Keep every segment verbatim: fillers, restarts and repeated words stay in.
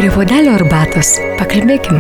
Prie puodelio arbatos. Pakalbėkim.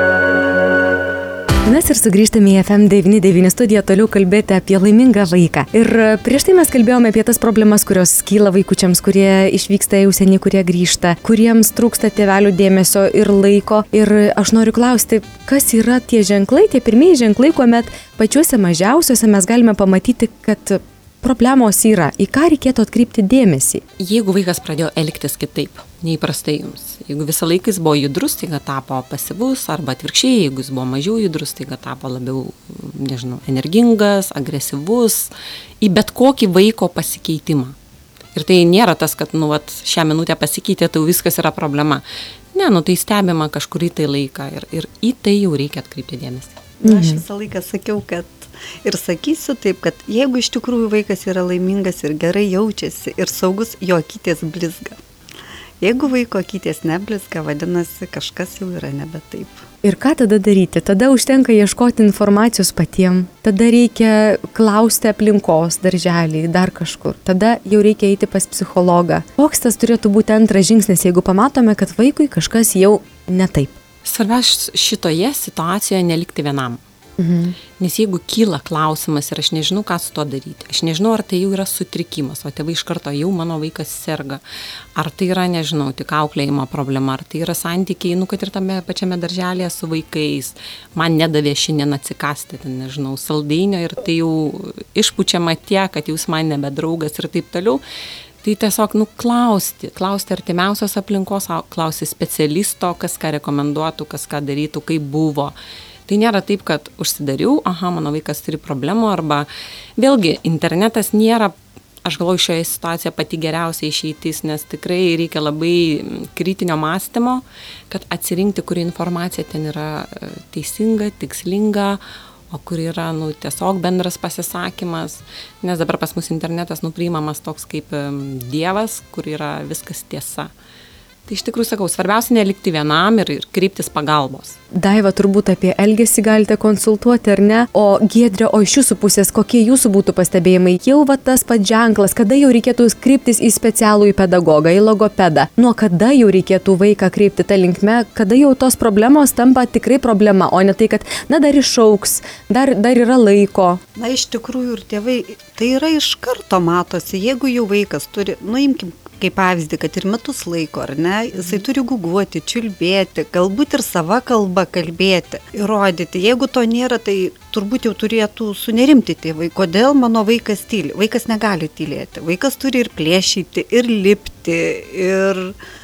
Mes ir sugrįžtame į F M devyni devyni studiją toliau kalbėti apie laimingą vaiką. Ir prieš tai mes kalbėjome apie tas problemas, kurios kyla vaikučiams, kurie išvyksta į užsienį, kurie grįžta, kuriems trūksta tėvelių dėmesio ir laiko. Ir aš noriu klausti, kas yra tie ženklai, tie pirmieji ženklai, kuomet pačiuose mažiausiuose mes galime pamatyti, kad problemos yra, į ką reikėtų atkreipti dėmesį. Jeigu vaikas pradėjo elgtis kitaip, neįprastai jums, jeigu visą laiką jis buvo judrus, tai tapo pasyvus, arba atvirkščiai, jeigu jis buvo mažiau judrus, tai tapo labiau, nežinau, energingas, agresyvus, į bet kokį vaiko pasikeitimą. Ir tai nėra tas, kad, nu, vat, šią minutę pasikeitė, tai viskas yra problema. Ne, nu, tai stebima kažkurį tai laiką ir, ir į tai jau reikia atkreipti dėmesį. Na, aš visą laiką sakiau, kad ir sakysiu taip, kad jeigu iš tikrųjų vaikas yra laimingas ir gerai jaučiasi ir saugus, jo akytės blizga. Jeigu vaiko akytės neblizga, vadinasi, kažkas jau yra nebe taip. Ir ką tada daryti? Tada užtenka ieškoti informacijos patiem, tada reikia klausti aplinkos, darželį, dar kažkur. Tada jau reikia eiti pas psichologą. Koks tas turėtų būti antras žingsnis, jeigu pamatome, kad vaikui kažkas jau ne taip? Svarbiausia šitoje situacijoje nelikti vienam. Mhm. Nes jeigu kyla klausimas ir aš nežinau, ką su to daryti, aš nežinau, ar tai jau yra sutrikimas, o tėvai iš karto jau mano vaikas serga, ar tai yra, nežinau, tik auklėjimo problema, ar tai yra santykiai, nu, kad ir tame pačiame darželėje su vaikais, man nedavė šiandien atsikasti, ten, nežinau, saldainio ir tai jau išpučiama tiek, kad jūs man nebedraugas ir taip toliau. Tai tiesiog, nu, klausti, klausti artimiausios aplinkos, klausti specialisto, kas ką rekomenduotų, kas ką darytų, kaip buvo. Tai nėra taip, kad užsidariau, aha, mano vaikas turi problemų, arba vėlgi internetas nėra, aš galvoju, šioje situacijoje pati geriausia išeitis, nes tikrai reikia labai kritinio mąstymo, kad atsirinkti, kuri informacija ten yra teisinga, tikslinga, o kur yra, nu, tiesiog bendras pasisakymas, nes dabar pas mus internetas nupriimamas toks kaip dievas, kur yra viskas tiesa. Tai iš tikrųjų sakau, svarbiausia nelikti vienam ir, ir kreiptis pagalbos. Daiva, turbūt apie elgesį galite konsultuoti, ar ne? O Giedrė, o iš jūsų pusės, kokie jūsų būtų pastebėjimai? Jau va tas pats ženklas, kada jau reikėtų kreiptis į specialų į pedagogą, į logopedą? Nuo kada jau reikėtų vaiką kreipti tą linkme, kada jau tos problemos tampa tikrai problema, o ne tai, kad, na, dar išauks, dar, dar yra laiko. Na, iš tikrųjų ir tėvai, tai yra iš karto matosi, jeigu jau vaikas turi, nuimkim, kaip pavyzdį, kad ir metus laiko, ar ne, jisai turi guguoti, čiulbėti, galbūt ir sava kalba kalbėti, įrodyti. Jeigu to nėra, tai turbūt jau turėtų sunerimti tėvai, kodėl mano vaikas tyli. Vaikas negali tylėti, vaikas turi ir plėšyti, ir lipti, ir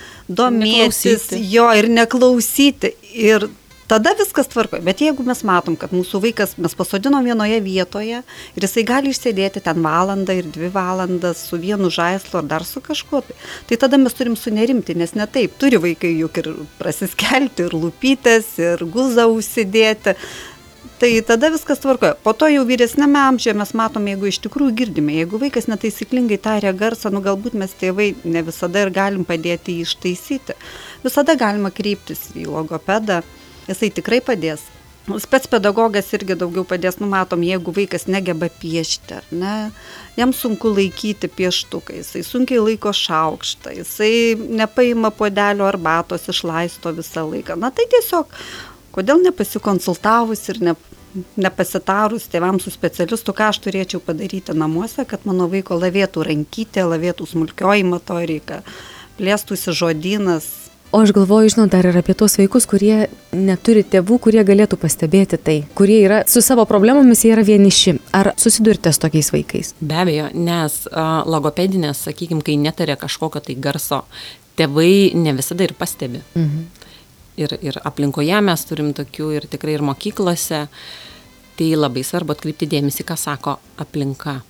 domėtis, jo, ir neklausyti, ir tada viskas tvarko, bet jeigu mes matom, kad mūsų vaikas, mes pasodinom vienoje vietoje ir jisai gali išsėdėti ten valandą ir dvi valandas su vienu žaislu ar dar su kažkuo, tai tada mes turim sunerimti, nes ne taip, turi vaikai juk ir prasiskelti, ir lūpytės, ir guzą užsidėti, tai tada viskas tvarkoja. Po to jau vyresniame amžiuje mes matom, jeigu iš tikrųjų girdime, jeigu vaikas netaisyklingai taria garsą, nu galbūt mes tėvai ne visada ir galim padėti jį ištaisyti, visada galima kreiptis į logopedą. Jisai tikrai padės. Spec pedagogas irgi daugiau padės, numatom, jeigu vaikas negeba piešti, ne, jam sunku laikyti pieštuką, jisai sunkiai laiko šaukštą, jisai nepaima puodelio arbatos, išlaisto visą laiką. Na tai tiesiog, kodėl nepasikonsultavus ir ne, nepasitarus tėvams su specialistu, ką aš turėčiau padaryti namuose, kad mano vaiko lavėtų rankytė, lavėtų smulkioji motorika, plėstųsi žodynas. O aš galvoju, žinau, dar ir apie tuos vaikus, kurie neturi tėvų, kurie galėtų pastebėti tai, kurie yra su savo problemomis, jie yra vieniši. Ar susidurite su tokiais vaikais? Be abejo, nes uh, logopedinės, sakykime, kai netarė kažkokio tai garso, tėvai ne visada ir pastebi. Mhm. Ir, ir aplinkoje mes turim tokių ir tikrai ir mokyklose, tai labai svarbu atkreipti dėmesį, ką sako aplinka.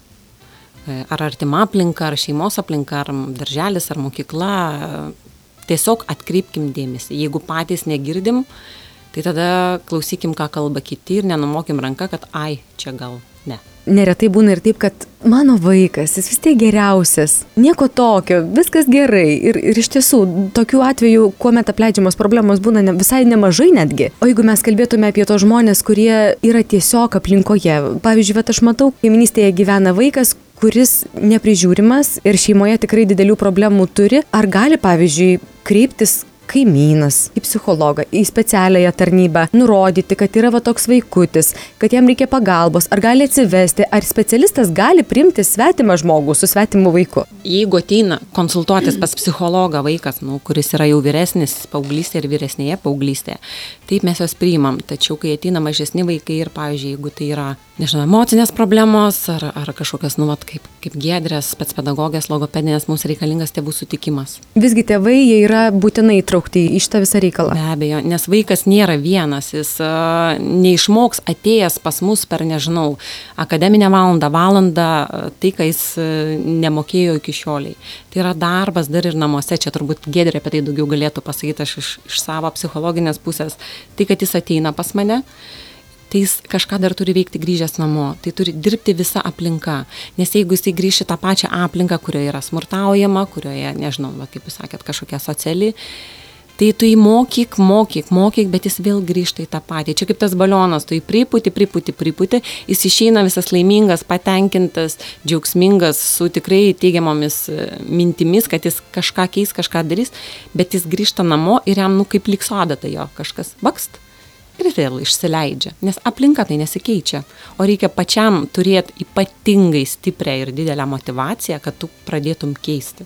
Ar artima aplinka, ar šeimos aplinka, ar darželis, ar mokykla. Tiesiog atkreipkim dėmesį. Jeigu patys negirdim, tai tada klausykim, ką kalba kiti ir nenumokim ranką, kad ai, čia gal ne. Neretai būna ir taip, kad mano vaikas, jis vis tiek geriausias, nieko tokio, viskas gerai. Ir, ir iš tiesų, tokių atvejų, kuomet apleidžiamos problemos būna ne, visai nemažai netgi. O jeigu mes kalbėtume apie tos žmonės, kurie yra tiesiog aplinkoje. Pavyzdžiui, bet aš matau, kaimynystėje gyvena vaikas, kuris neprižiūrimas ir šeimoje tikrai didelių problemų turi. Ar gali, pavyzdžiui, kreiptis kaimynas, į psichologą, į specialiąją tarnybą, nurodyti, kad yra va toks vaikutis, kad jam reikia pagalbos, ar gali atsivesti, ar specialistas gali priimti svetimą žmogų su svetimu vaiku? Jeigu ateina konsultuotis pas psichologą vaikas, nu, kuris yra jau vyresnis paauglystėje ir vyresnėje paauglystėje, taip mes juos priimam. Tačiau, kai ateina mažesni vaikai ir, pavyzdžiui, jeigu tai yra, nežinau, emocinės problemos ar, ar kažkokios, nu, vat, kaip, kaip giedrės, specpedagogės, logopedinės, mums reikalingas tėvų sutikimas. Visgi tėvai, jie yra būtinai įtraukti į šitą visą reikalą. Be abejo, nes vaikas nėra vienas, jis uh, neišmoks atėjęs pas mus per, nežinau, akademinę valandą, valandą, tai, ką jis uh, nemokėjo iki šioliai. Tai yra darbas dar ir namuose, čia turbūt Giedrė apie tai daugiau galėtų pasakyti, aš iš, iš savo psichologinės pusės. Tai, kad jis ateina pas mane, tai jis kažką dar turi veikti grįžęs namo, tai turi dirbti visa aplinka, nes jeigu jisai grįš į tą pačią aplinką, kurioje yra smurtaujama, kurioje, nežinau, va, kaip jūs sakėt, kažkokia sociali, tai tu jį mokyk, mokyk, mokyk, bet jis vėl grįžta į tą patį. Čia kaip tas balionas, tu jį pripūti, pripūti, pripūti, jis išeina visas laimingas, patenkintas, džiaugsmingas, su tikrai teigiamomis mintimis, kad jis kažką keis, kažką darys, bet jis grįžta namo ir jam, nu, kaip lyg adata jo kažkas bakst. Ir vėl išsileidžia, nes aplinka tai nesikeičia, o reikia pačiam turėti ypatingai stiprią ir didelę motivaciją, kad tu pradėtum keistis.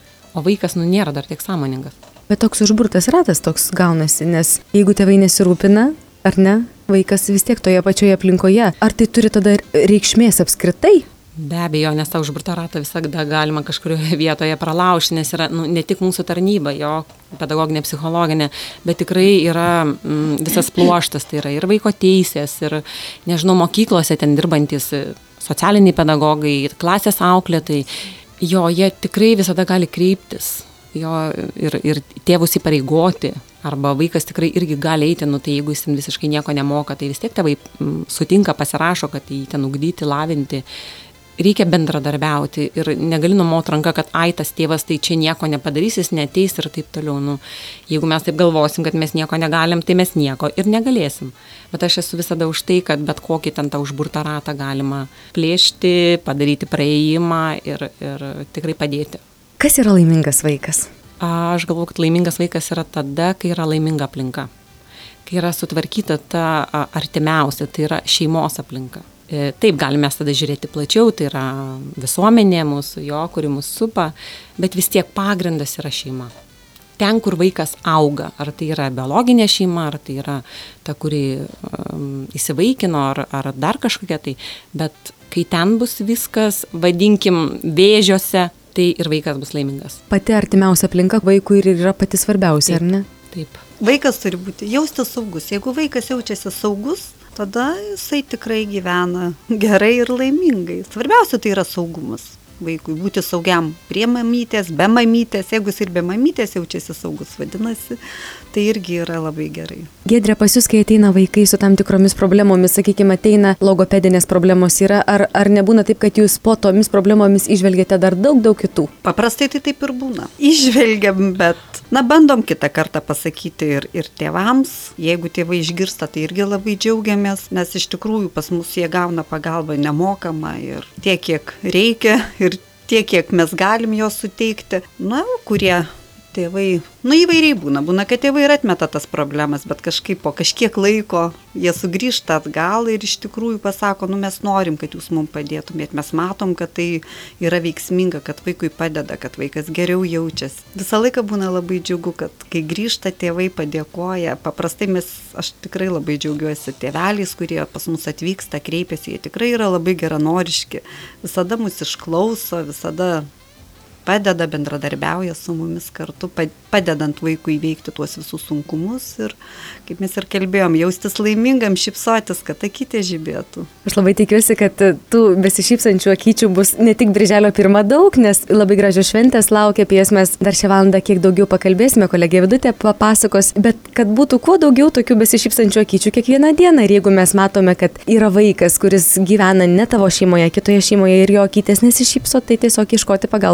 O vaikas, nu, nėra dar tiek sąmoningas. Bet toks užburtas ratas toks gaunasi, nes jeigu tėvai nesirūpina, ar ne, vaikas vis tiek toje pačioje aplinkoje, ar tai turi tada reikšmės apskritai? Be abejo, nes tą užburtą ratą visada galima kažkurioje vietoje pralaužti, nes yra, nu, ne tik mūsų tarnyba, jo pedagoginė, psichologinė, bet tikrai yra mm, visas pluoštas, tai yra ir vaiko teisės, ir, nežinau, mokyklose ten dirbantis socialiniai pedagogai, klasės auklėtai, jo, jie tikrai visada gali kreiptis, jo, ir, ir tėvus įpareigoti, arba vaikas tikrai irgi gali eiti, nu, tai jeigu jis ten visiškai nieko nemoka, tai vis tiek tėvai mm, sutinka, pasirašo, kad jį ten ugdyti, lavinti. Reikia bendradarbiauti ir negali numot ranką, kad ai, tas tėvas tai čia nieko nepadarys, jis neteis ir taip toliau. Nu, jeigu mes taip galvosim, kad mes nieko negalim, tai mes nieko ir negalėsim. Bet aš esu visada už tai, kad bet kokį ten tą užburtą ratą galima plėšti, padaryti praėjimą ir, ir tikrai padėti. Kas yra laimingas vaikas? Aš galvoju, kad laimingas vaikas yra tada, kai yra laiminga aplinka. Kai yra sutvarkyta ta artimiausia, tai yra šeimos aplinka. Taip, galime tada žiūrėti plačiau, tai yra visuomenė mūsų, jo, kuri mūsų supa, bet vis tiek pagrindas yra šeima. Ten, kur vaikas auga, ar tai yra biologinė šeima, ar tai yra ta, kuri um, įsivaikino, ar, ar dar kažkokia tai, bet kai ten bus viskas, vadinkim, vėžiuose, tai ir vaikas bus laimingas. Pati artimiausia aplinka vaikui ir yra pati svarbiausia, taip, ar ne? Taip. Vaikas turi būti jaustis saugus. Jeigu vaikas jaučiasi saugus, tada jisai tikrai gyvena gerai ir laimingai. Svarbiausia tai yra saugumas vaikui, būti saugiam prie mamytės, be mamytės. Jeigu jis ir be mamytės jaučiasi saugus, vadinasi, tai irgi yra labai gerai. Giedrė, pas jūs, kai ateina vaikai su tam tikromis problemomis, sakykime, ateina logopedinės problemos yra, ar, ar nebūna taip, kad jūs po tomis problemomis išvelgiate dar daug, daug kitų? Paprastai tai taip ir būna. Išvelgiam, bet, na, bandom kitą kartą pasakyti ir, ir tėvams. Jeigu tėvai išgirsta, tai irgi labai džiaugiamės, nes iš tikrųjų pas mus jie gauna pagalbą nemokamą ir tiek, kiek reikia ir tiek, kiek mes galim jos suteikti. Na, kurie tėvai, nu, įvairiai būna. Būna, kad tėvai ir atmeta tas problemas, bet kažkaip po kažkiek laiko jie sugrįžta atgal ir iš tikrųjų pasako, nu, mes norim, kad jūs mums padėtumėt. Mes matom, kad tai yra veiksminga, kad vaikui padeda, kad vaikas geriau jaučiasi. Visą laiką būna labai džiugu, kad kai grįžta tėvai padėkoja. Paprastai mes, aš tikrai labai džiaugiuosi tėveliais, kurie pas mus atvyksta, kreipiasi, jie tikrai yra labai geranoriški. Visada mus išklauso, visada padeda, bendradarbiauja su mumis kartu, padedant vaikui įveikti tuos visus sunkumus ir, kaip mes ir kalbėjom, jaustis laimingam, šypsotis, kad akytė žibėtų. Aš labai tikiuosi, kad tų besišypsančių akyčių bus ne tik birželio pirmą daug, nes labai gražios šventės laukia, apie jas mes dar šią valandą kiek daugiau pakalbėsime, kolegė Vidutė papasakos, bet kad būtų kuo daugiau tokių besišypsančių akyčių kiekvieną dieną ir jeigu mes matome, kad yra vaikas, kuris gyvena ne tavo šeimoje, kitoje šeimoje ir jo akytės nesišypso, tai tiesiog ieškoti pagalbos iš aplinkos.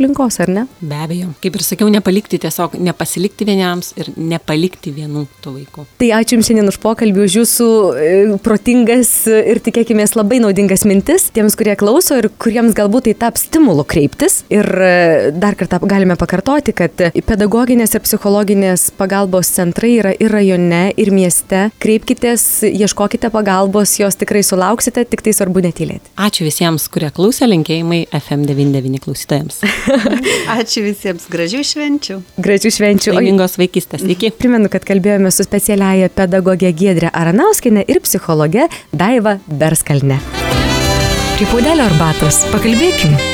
aplinkos, ar ne? Be abejo. Kaip ir sakiau, nepalikti tiesiog, nepasilikti vieniems ir nepalikti vienų tų vaikų. Tai ačiū Jums šiandien už pokalbį, už Jūsų e, protingas ir tikėkime labai naudingas mintis tiems, kurie klauso ir kuriems galbūt tai taps stimulu kreiptis. Ir e, dar kartą galime pakartoti, kad pedagoginės ir psichologinės pagalbos centrai yra ir rajone, ir mieste. Kreipkitės, ieškokite pagalbos, jos tikrai sulauksite, tik tai svarbu netylėti. Ačiū visiems, kurie klausė, linkėjimai F M devyniasdešimt devyni klausytojams. Ačiū visiems, gražių švenčių. Gražių švenčių. Laimingos vaikystės. Iki. Primenu, kad kalbėjome su specialiaja pedagogė Giedrė Aranauskienė ir psichologe Daiva Berskalne. Prie puodelio arbatos pakalbėkim.